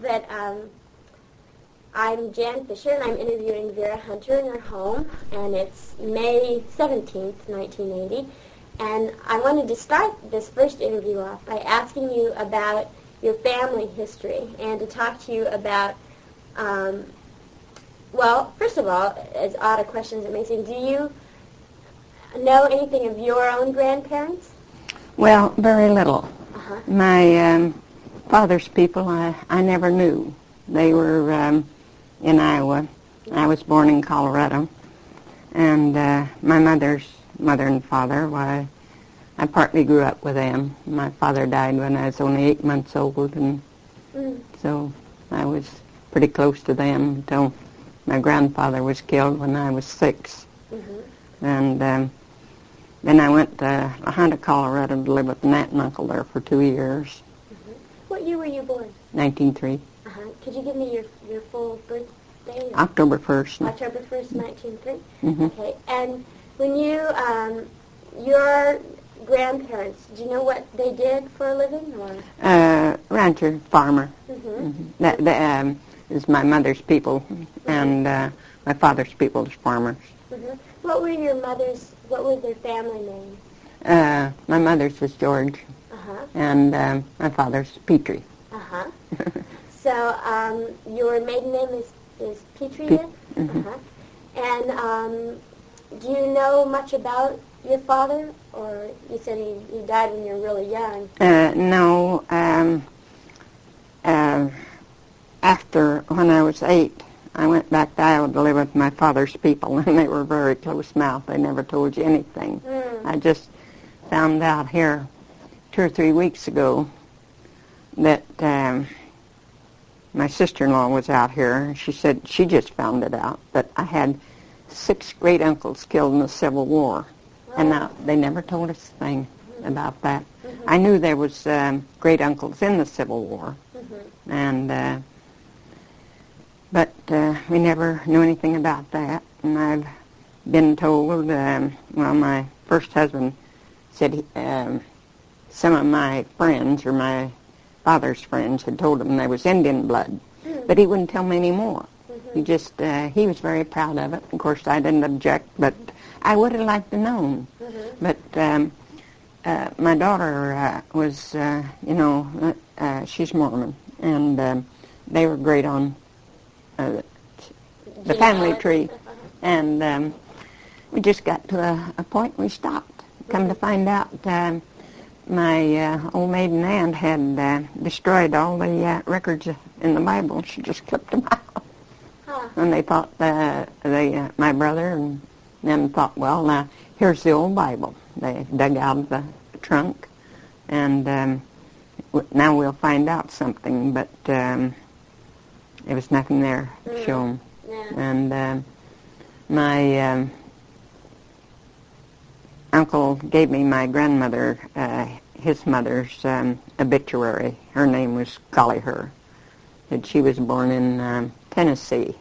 but I'm Jan Fisher, and I'm interviewing Vera Hunter in her home, and it's May 17th, 1980. And I wanted to start this first interview off by asking you about your family history and to talk to you about, well, first of all, as odd a question as it may seem, do you know anything of your own grandparents? Well, very little. Uh-huh. My father's people I never knew. They were in Iowa. I was born in Colorado. And my mother's mother and father, why, I partly grew up with them. My father died when I was only 8 months old, and so I was pretty close to them until my grandfather was killed when I was 6. Mm-hmm. And then I went to La Junta, Colorado to live with an aunt and uncle there for 2 years. Mm-hmm. What year were you born? 1903. Uh-huh. Could you give me your full birthday? October 1st. October 1st, 1903? Mm-hmm. Okay. And when you, your grandparents, do you know what they did for a living? Or? Rancher, farmer. Mm-hmm. Mm-hmm. That is my mother's people, and my father's people is farmers. Mm-hmm. What were their family names? My mother's was George, Uh-huh. and my father's Petrie. Uh-huh. So your maiden name is Petrie then? Mm-hmm. Uh-huh. And do you know much about your father? Or you said he died when you were really young. No. After, when I was 8, I went back to Iowa to live with my father's people, and they were very close-mouthed. They never told you anything. I just found out here 2 or 3 weeks ago that my sister-in-law was out here, and she said she just found it out, that I had 6 great-uncles killed in the Civil War. And now they never told us a thing about that. Mm-hmm. I knew there was great-uncles in the Civil War, and but we never knew anything about that. And I've been told, well, my first husband said some of my friends, or my father's friends, had told him there was Indian blood, but he wouldn't tell me any more. He just, he was very proud of it. Of course, I didn't object, but I would have liked to know. But my daughter was, she's Mormon, and they were great on the family tree. And we just got to a point we stopped. Come to find out, my old maiden aunt had destroyed all the records in the Bible. She just clipped them out. And they thought, my brother and them thought, well, now, here's the old Bible. They dug out of the trunk, and now we'll find out something, but there was nothing there to show them. Yeah. And my uncle gave me my grandmother, his mother's obituary. Her name was Colliher, and she was born in Tennessee.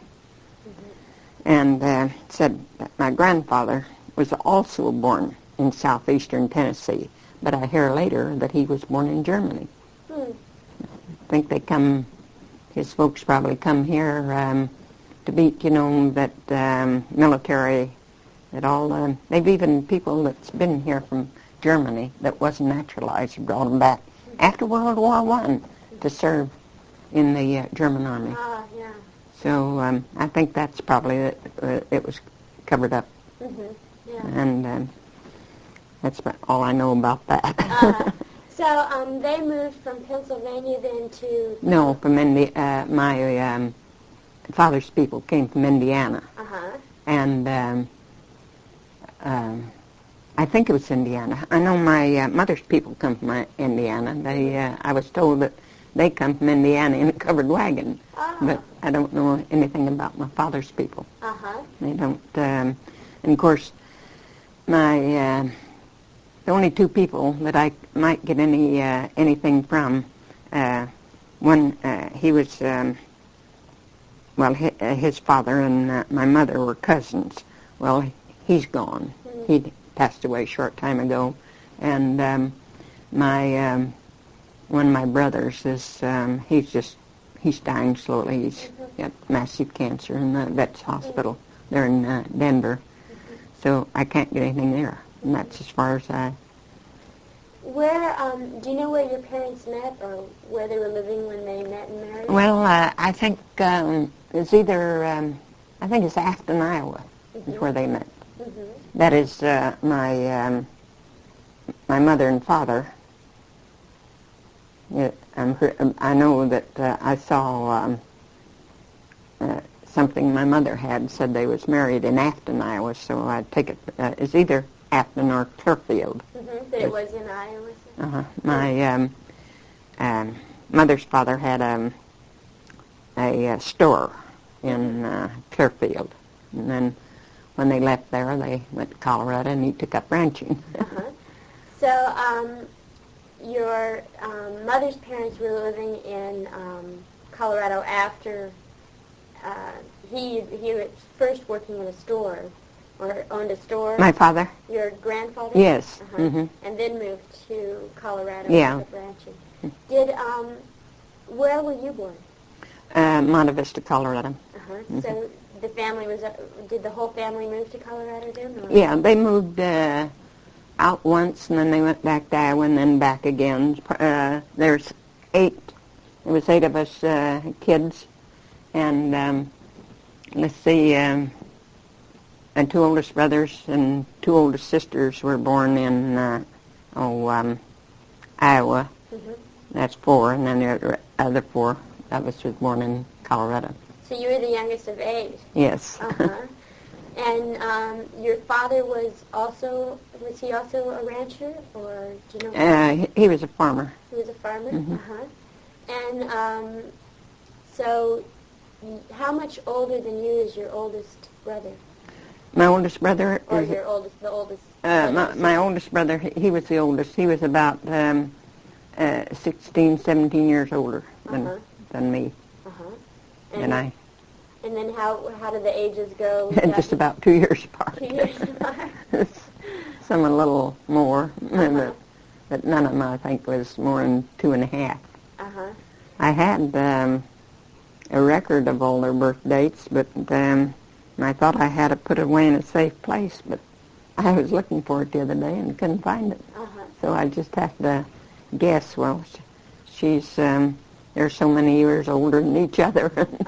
And said that my grandfather was also born in southeastern Tennessee, but I hear later that he was born in Germany. I think his folks probably come here to beat, that military, that all, they've even people that's been here from Germany that wasn't naturalized brought them back after World War I to serve in the German army. Ah, yeah. So I think that's probably it was covered up. Yeah. And that's all I know about that. So they moved from Pennsylvania then to... No, from Indiana. My father's people came from Indiana. And I think it was Indiana. I know my mother's people come from Indiana. I was told that they come from Indiana in a covered wagon. But I don't know anything about my father's people. They don't. And of course, the only 2 people that I might get anything from, one, he was, his father and my mother were cousins. Well, he's gone. He passed away a short time ago. And my one of my brothers is, he's dying slowly. He's got massive cancer in the Vets Hospital. They're in Denver. So I can't get anything there. And that's as far as I... Where, do you know where your parents met or where they were living when they met and married? Well, I think it's either, I think it's Afton, Iowa is where they met. That is my mother and father. I know that I saw something my mother had said they was married in Afton, Iowa, so I take it it's either Afton or Clearfield. But it was in Iowa. My mother's father had a store in Clearfield, and then when they left there, they went to Colorado, and he took up ranching. So your mother's parents were living in Colorado after he was first working in a store or owned a store. My father? Your grandfather? Yes. And then moved to Colorado yeah. with ranching. Did where were you born? Monte Vista, Colorado. So the family was. Did the whole family move to Colorado then? Or? Yeah, they moved out once, and then they went back to Iowa, and then back again. There's 8. There was 8 of us kids, and let's see, and 2 oldest brothers and 2 oldest sisters were born in Iowa. That's 4, and then the other 4 of us was born in Colorado. So you were the youngest of 8. Yes. And your father was he also a rancher, or do you know? He was a farmer. He was a farmer? And so how much older than you is your oldest brother? My oldest brother or is... the oldest? My oldest brother, he was the oldest. He was about 16, 17 years older than me. And then how did the ages go? Just about 2 years apart. 2 years apart. Some a little more, but none of them, I think, was more than 2.5. I had a record of all their birth dates, but I thought I had it put away in a safe place, but I was looking for it the other day and couldn't find it. So I just have to guess. Well, she's they're so many years older than each other.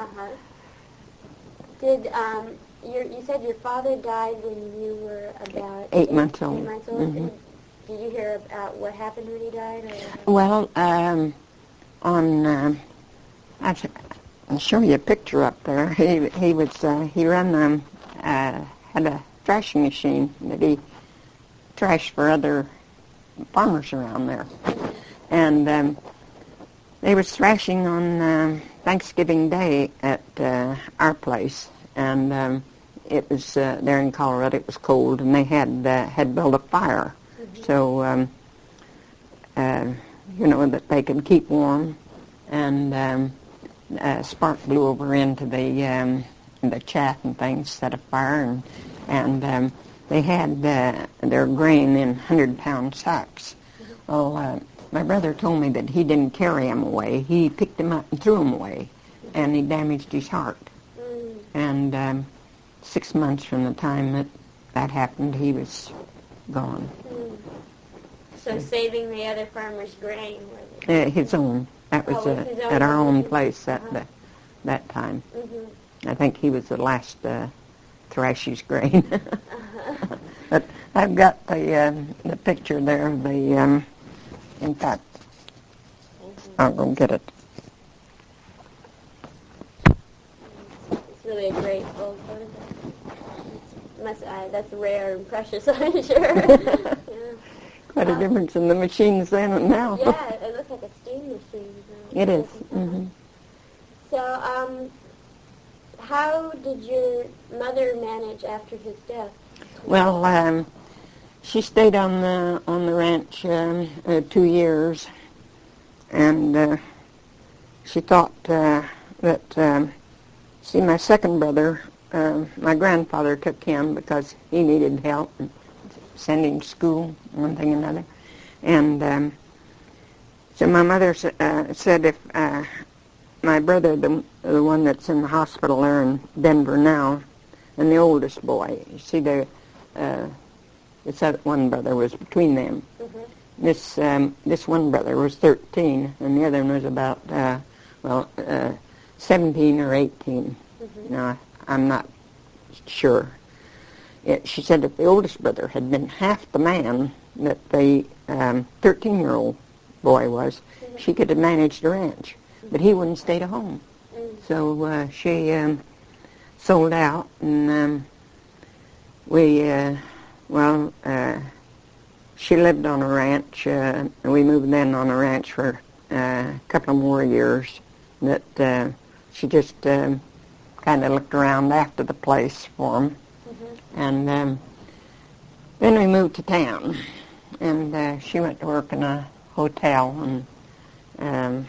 Did you said your father died when you were about 8 months old? 8 months old. Did you hear about what happened when he died? Or? Well, I'll show you a picture up there. He ran had a thrashing machine that he thrashed for other farmers around there, and they was thrashing on Thanksgiving Day at our place, and it was there in Colorado. It was cold, and they had built a fire, so that they could keep warm. And a spark blew over into the chaff and things, set a fire, and they had their grain in 100-pound sacks. Well, my brother told me that he didn't carry them away. He picked them up and threw them away, and he damaged his heart. And 6 months from the time that happened, he was gone. So saving the other farmer's grain? His own. That was at our own place at that time. I think he was the last thrash his grain. But I've got the picture there of the... in fact, I'll go get it. It's really a great old photograph. That's rare and precious, I'm sure. Quite a difference in the machines then and now. Yeah, it looks like a steam machine. It is. So, how did your mother manage after his death? Well, she stayed on the ranch 2 years, and she thought that, my second brother, my grandfather took him because he needed help and send him to school, one thing or another. And so my mother said if my brother, the one that's in the hospital there in Denver now, and the oldest boy. You see, it's that one brother was between them. Mm-hmm. This one brother was 13, and the other one was about 17 or 18. Mm-hmm. Now, I'm not sure. She said if the oldest brother had been half the man that the 13-year-old boy was, mm-hmm. she could have managed the ranch. Mm-hmm. But he wouldn't stay at home. Mm-hmm. So she sold out, and she lived on a ranch. We moved in on a ranch for a couple of more years. That she just kind of looked around after the place for him. Mm-hmm. And then we moved to town, and she went to work in a hotel, and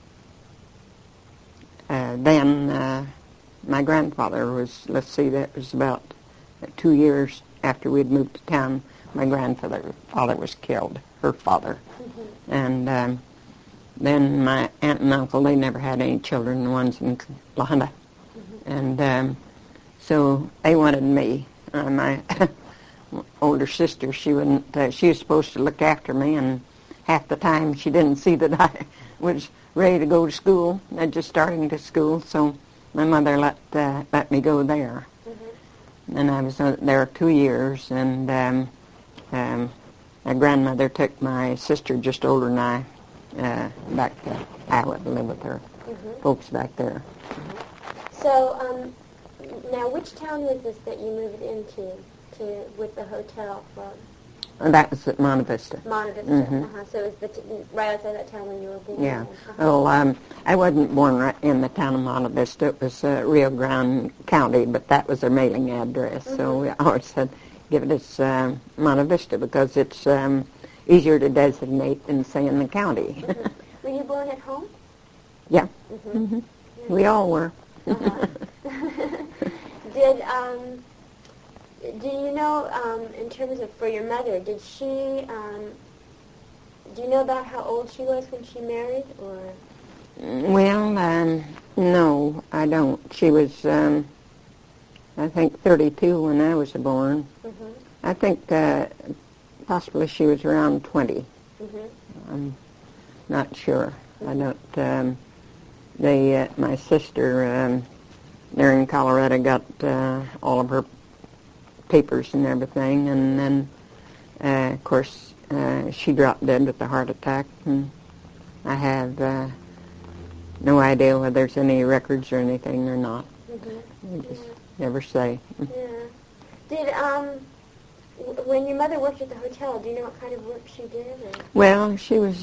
then my grandfather was, that was about 2 years after we'd moved to town. My grandfather was killed, her father. Mm-hmm. And then my aunt and uncle, they never had any children, the ones in La Junta. Mm-hmm. And so they wanted me. My older sister, she wouldn't. She was supposed to look after me, and half the time she didn't see that I was ready to go to school. I just starting to school, so my mother let me go there. Mm-hmm. And I was there 2 years, and my grandmother took my sister, just older than I, back to Iowa to live with her mm-hmm. folks back there. Mm-hmm. So, now which town was this that you moved into with the hotel from? That was at Monte Vista. Monte Vista. Mm-hmm. So it was right outside that town when you were born? Yeah. Well, I wasn't born right in the town of Monte Vista. It was Rio Grande County, but that was their mailing address. Mm-hmm. So we always said, give it as Monte Vista because it's easier to designate than say in the county. Mm-hmm. Were you born at home? Yeah. Mm-hmm. Mm-hmm. Yeah. We all were. Uh-huh. Do you know, in terms of for your mother, did she, do you know about how old she was when she married, or? Well, no, I don't. She was, I think, 32 when I was born. Mm-hmm. I think possibly she was around 20. Mm-hmm. I'm not sure. Mm-hmm. I don't, my sister, there in Colorado got all of her papers and everything, and then, of course, she dropped dead with a heart attack, and I have no idea whether there's any records or anything or not. Mm-hmm. They just never say. Yeah. Did, when your mother worked at the hotel, do you know what kind of work she did? Or? Well, she was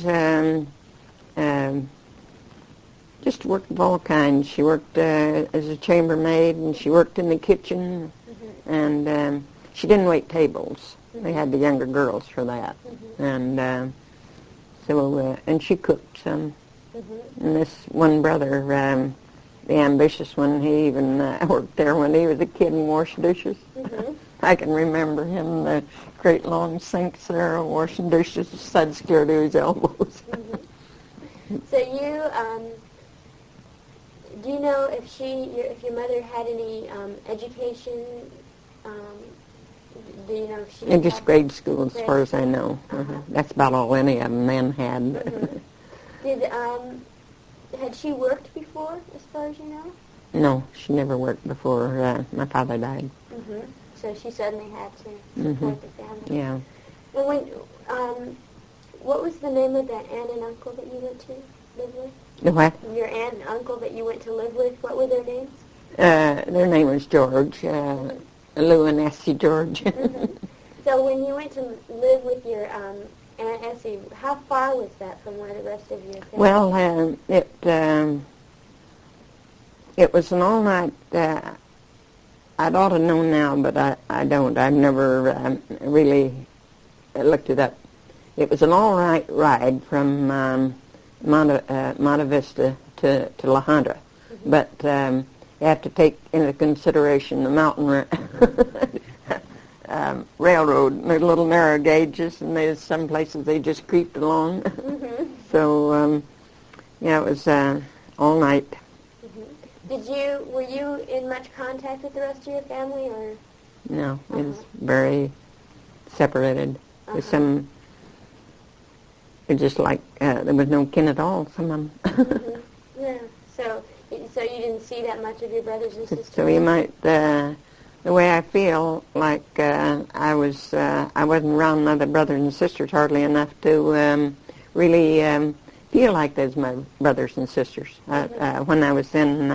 just worked of all kinds. She worked as a chambermaid, and she worked in the kitchen, mm-hmm. and she didn't wait tables. Mm-hmm. They had the younger girls for that. Mm-hmm. And and she cooked some. Mm-hmm. And this one brother, the ambitious one, he even worked there when he was a kid and washed dishes. Mm-hmm. I can remember him, the great long sinks there, washing dishes, suds clear to his elbows. Mm-hmm. So you, do you know if your mother had any education? Do you know if she? In just grade school, as far as I know. Uh-huh. That's about all any of them men had. Mm-hmm. Had she worked before, as far as you know? No, she never worked before my father died. Mm-hmm. So she suddenly had to support the family. Yeah. Well, what was the name of that aunt and uncle that you went to live with? The what? Your aunt and uncle that you went to live with, what were their names? Their name was George, Lou and Essie George. Mm-hmm. So when you went to live with your Aunt Essie, how far was that from where the rest of your family? Well, it was an all-night, I'd ought to know now, but I don't. I've never really looked it up. It was an all-right ride from Monte Vista to La Junta, mm-hmm. But you have to take into consideration the mountain railroad. They're little narrow gauges, and there's some places they just creeped along. Mm-hmm. So, yeah, it was all night. Were you in much contact with the rest of your family, or? No, it was very separated. With some, it just like there was no kin at all. Some of them. Yeah. So you didn't see that much of your brothers and sisters. So you might. The way I feel, like I wasn't around other brothers and sisters hardly enough to really feel like those my brothers and sisters. When I was in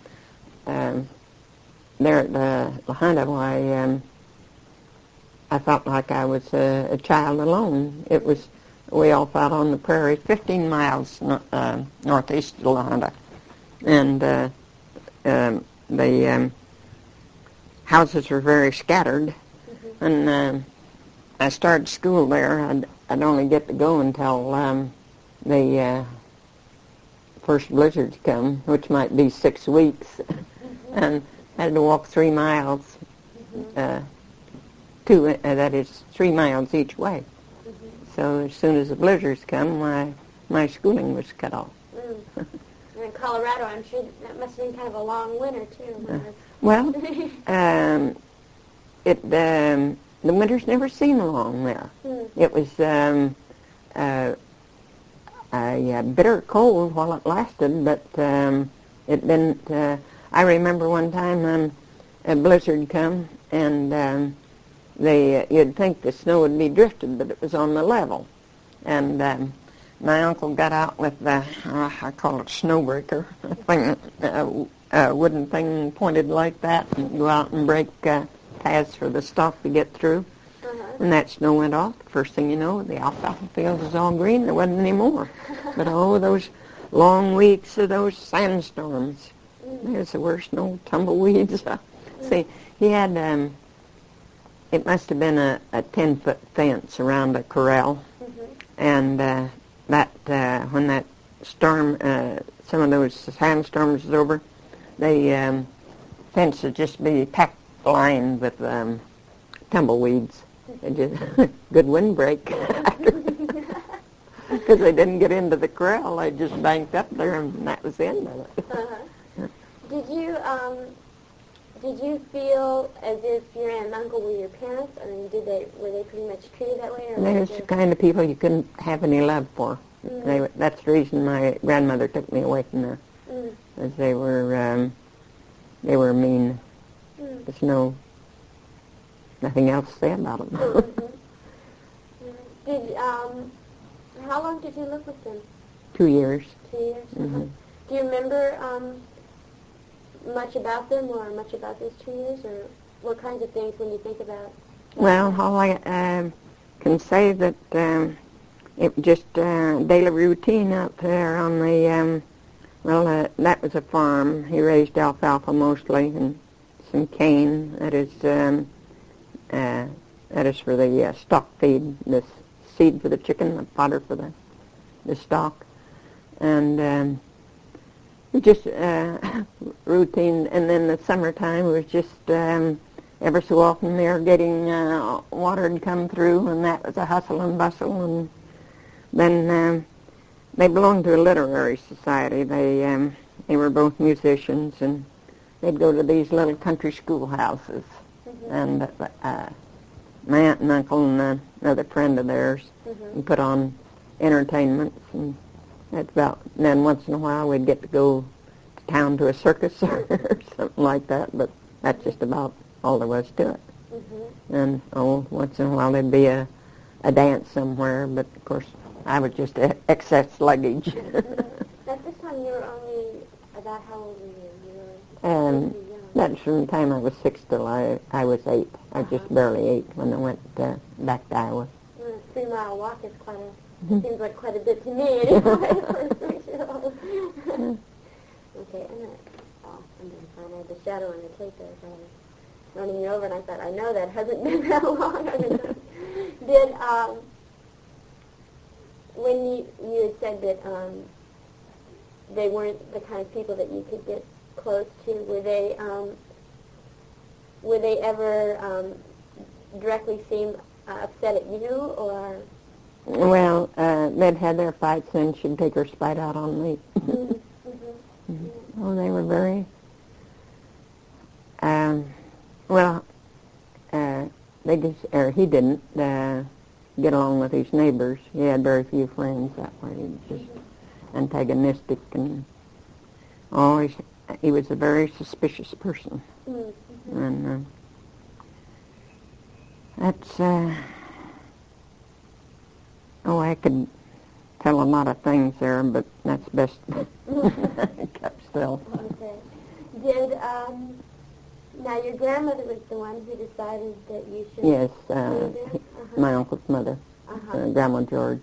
there at La Junta, I felt like I was a child alone. It was, we all fought on the prairie, 15 miles northeast of La Junta. And the houses were very scattered. And I started school there. I'd only get to go until the first blizzards come, which might be 6 weeks. And I had to walk 3 miles, that is 3 miles each way. So as soon as the blizzards come, my schooling was cut off. And in Colorado, I'm sure that must have been kind of a long winter, too. Well, the winters never seemed long there. It was a bitter cold while it lasted, but it didn't. I remember one time a blizzard come, and you'd think the snow would be drifted, but it was on the level. And my uncle got out with the, I call it snowbreaker, a wooden thing pointed like that, and go out and break paths for the stock to get through. And that snow went off. First thing you know, the alfalfa field was all green. There wasn't any more. But those long weeks of those sandstorms, there's the worst old tumbleweeds. See, he had, it must have been a 10-foot fence around a corral. And when that storm, some of those sandstorms was over, the fence would just be packed lined with tumbleweeds. Good windbreak. Because they didn't get into the corral. They just banked up there, and that was the end of it. Did you feel as if your aunt and uncle were your parents? I mean, were they pretty much treated that way? Or they was the kind of people you couldn't have any love for. That's the reason my grandmother took me away from there. As they were mean. There's nothing else to say about them. How long did you live with them? 2 years. 2 years? Do you remember much about them or much about those 2 years, or what kinds of things when you think about? Well, all I can say that it was just daily routine out there on the, that was a farm. He raised alfalfa mostly and some cane. That is for the stock feed, the seed for the chicken, the fodder for the stock. And just routine. And then the summertime was just ever so often they're getting water to come through, and that was a hustle and bustle. And then they belonged to a literary society. They were both musicians, and they'd go to these little country schoolhouses. And my aunt and uncle and another friend of theirs and put on entertainments, and that's about. And then once in a while we'd get to go to town to a circus or something like that. But that's just about all there was to it. And once in a while there'd be a dance somewhere. But of course I was just excess luggage. At this time you were only about how old were you? That's from the time I was 6 till I was 8. I was just barely 8 when I went back to Iowa. A 3-mile walk is seems like quite a bit to me anyway for a 6-year-old. Okay, I'm doing fine. I had the shadow on the tape there, so I was running you over, and I thought, I know that hasn't been that long. Did, when you had said that they weren't the kind of people that you could get close to, were they ever directly seem upset at you, or? Well, they'd had their fights, and she'd take her spite out on me. Oh, they were very, well, they just, or he didn't get along with his neighbors. He had very few friends that way. He was just antagonistic and always, he was a very suspicious person. Mm-hmm. And that's, I could tell a lot of things there, but that's best kept still. Okay. Did, now your grandmother was the one who decided that you should Yes, move in? my uncle's mother, Grandma George.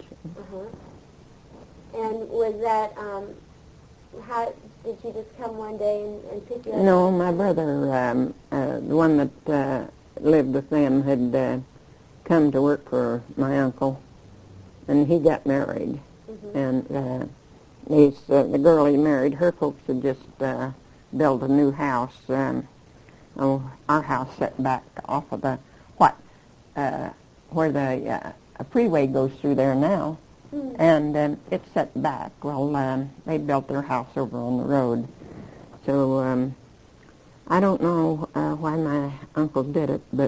And was that, how, did she just come one day and pick you up? No, my brother, the one that lived with them, had come to work for my uncle, and he got married. And the girl he married, her folks had just built a new house. Our house set back off of the where the freeway goes through there now, and it's set back. Well, they built their house over on the road, so I don't know why my uncle did it, but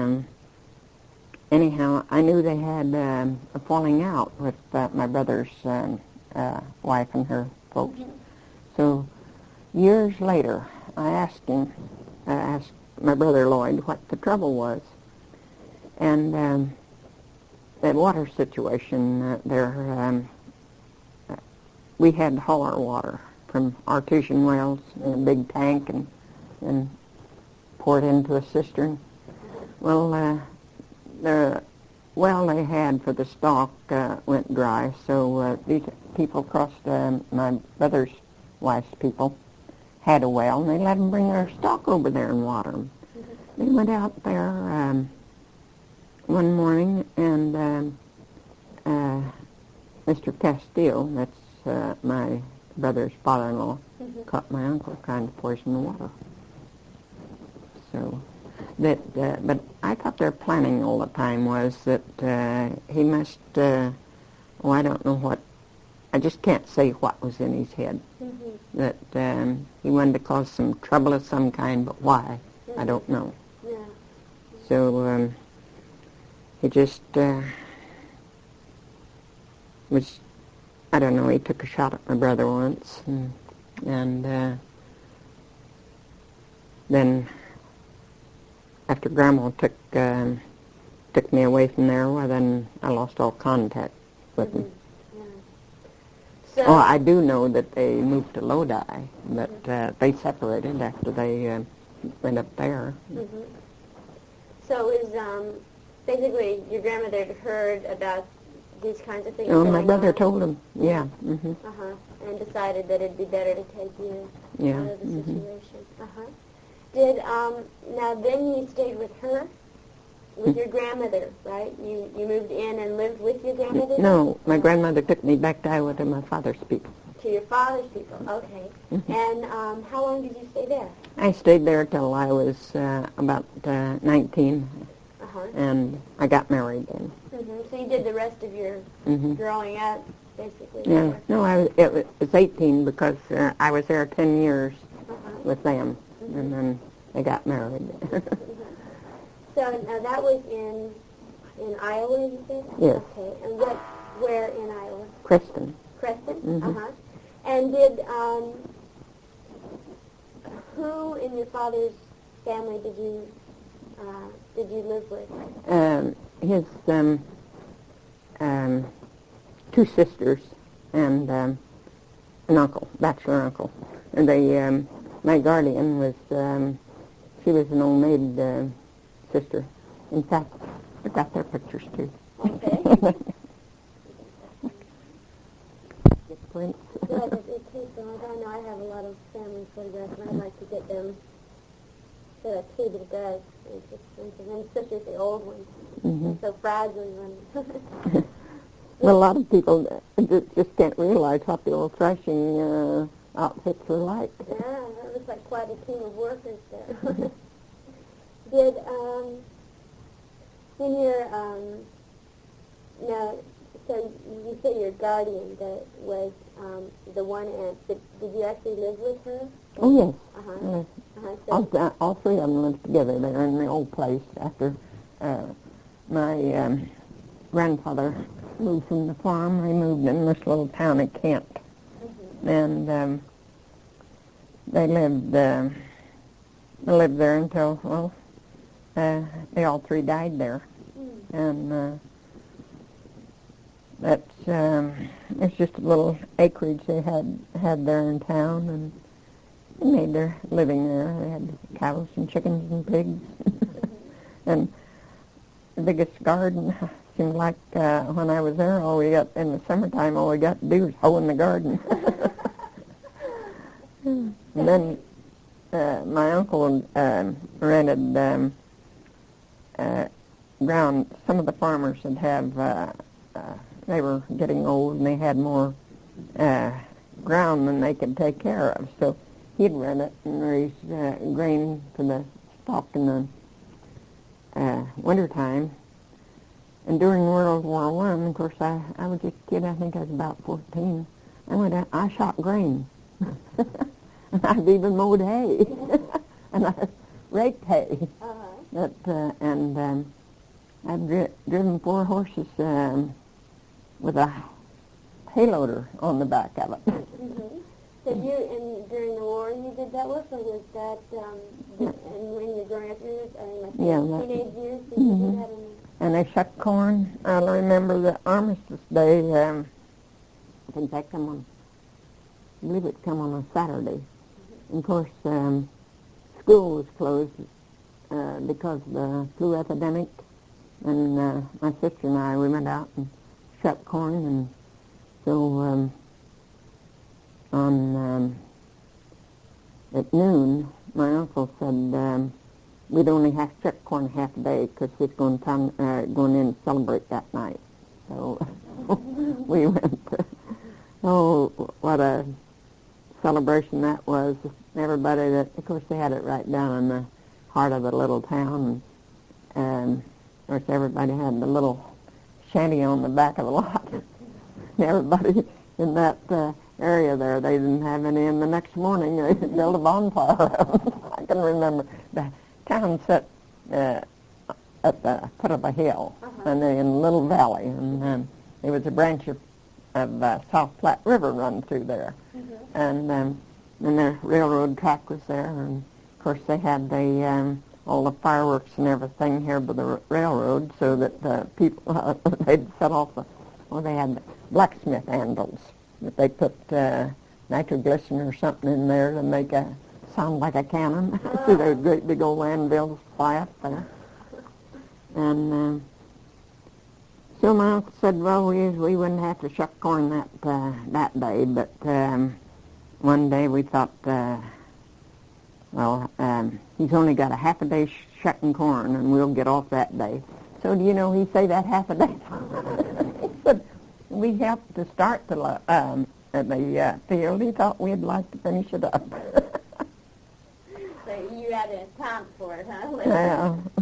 anyhow, I knew they had a falling out with my brother's wife and her folks. So years later, I asked my brother Lloyd what the trouble was. And that water situation there, we had to haul our water from artesian wells in a big tank and pour it into a cistern. Well, the well they had for the stock went dry, so these people across my brother's wife's people had a well, and they let them bring their stock over there and water them. They went out there one morning, and Mr. Castile, that's my brother's father-in-law, caught my uncle trying to poison the water. So that, but I thought their planning all the time was that he must, I don't know what, I just can't say what was in his head. That he wanted to cause some trouble of some kind, but why, I don't know. Yeah. So he just was, I don't know, he took a shot at my brother once, and then after Grandma took me away from there, well, then I lost all contact with him. Yeah. So, I do know that they moved to Lodi, but they separated after they went up there. So it was basically your grandmother had heard about these kinds of things. Oh, my brother told him, yeah. And decided that it'd be better to take you out of the situation. Did, now then you stayed with her, with your grandmother, right? You moved in and lived with your grandmother? No, my grandmother took me back to Iowa to my father's people. To your father's people, okay. And how long did you stay there? I stayed there till I was about 19, and I got married then. So you did the rest of your growing up, basically? Yeah, no, it was 18 because I was there 10 years with them. And then they got married. So now that was in Iowa, you said? Yes. Okay. And where in Iowa? Creston. Creston? And did who in your father's family did you live with? His two sisters and an uncle, bachelor uncle. And they my guardian was, she was an old maid sister. In fact, I got their pictures too. Okay. Prints. Yeah, it takes a long time. I have a lot of family photographs, and I'd like to get them set up too, but it does. It's expensive, and especially with the old ones. It's so fragile. Well, a lot of people just can't realize what the old threshing outfits were like. Yeah, that was like quite a team of workers there. Did, when you're, now, So you say your guardian that was the one aunt. Did you actually live with her? Oh, yes. So All three of them lived together there in the old place after my grandfather moved from the farm. They moved in this little town of Kent. And they lived there until, well, they all three died there. And it's just a little acreage they had there in town, and they made their living there. They had cows and chickens and pigs. And the biggest garden seemed like when I was there, in the summertime, all we got to do was hoe in the garden. And then my uncle rented ground. Some of the farmers would have, they were getting old and they had more ground than they could take care of. So he'd rent it and raise grain for the stock in the wintertime. And during World War I, of course, I was a kid. I think I was about 14. I went out, I shot grain. And I've even mowed hay. And I raked hay. And I've driven 4 horses with a hayloader on the back of it. So during the war you did that work, or was that and when you were growing up, teenage years, did you do that? And they shucked corn. I remember the Armistice Day. I think that come on, I believe it come on a Saturday. And of course, school was closed because of the flu epidemic. And my sister and I, we went out and shucked corn. And so at noon, my uncle said we'd only have to shuck corn half a day because he's going in to celebrate that night. So we went. Oh, what a celebration that was. Everybody of course, they had it right down in the heart of the little town. And of course, everybody had the little shanty on the back of the lot. Everybody in that area there, they didn't have any, and the next morning they built a bonfire. I can remember the town set at the foot of a hill, and in a little valley, and there was a branch of South Platte River run through there, and the railroad track was there, and of course they had all the fireworks and everything here by the railroad, so that the people they'd set off they had blacksmith handles that they put nitroglycerin or something in there to make a sound like a cannon. So there were great big old anvils fly up there. And so my uncle said, well, we wouldn't have to shuck corn that day, but one day we thought, he's only got a half a day shucking corn, and we'll get off that day. So do you know he say that half a day? He said, we helped to start the field. He thought we'd like to finish it up. So you had to account for it, huh? Yeah.